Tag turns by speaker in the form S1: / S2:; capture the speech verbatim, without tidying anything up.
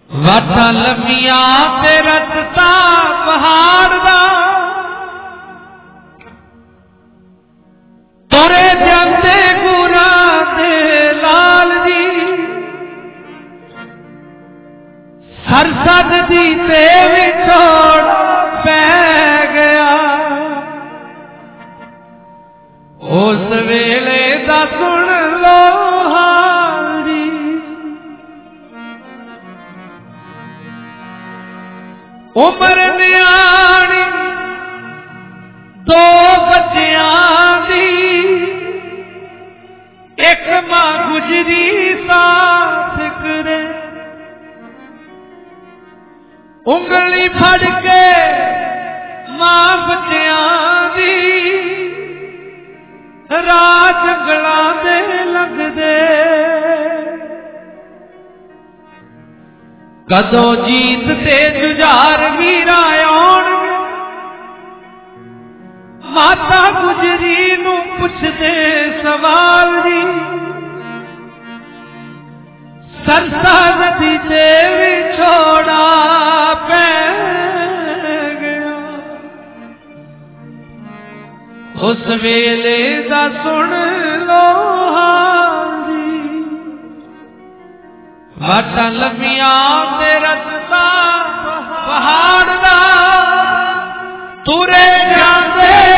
S1: वाटा लमिया ते रटता पहाड़ दा तुरे जाते गुरा दे लाल जी सरसद दी ते विछोड़ पै गया उस वेले दा सुन लो हाल जी उम्र न्याणी दो बच्चियां दी एक मां गुजरी साथ करे उंगली फड़ के मां बच्चियां दी राज गला दे लगदे कदों जीत ते जुझार वीरा आउण माता गुजरी नू पुछदे सवाल जी सरसा नदी ते विछोड़ा पै गया उस वेले दा सुन लो हाल जी वाटा लमिया ते रटता पहाड़ दा तुरे जाते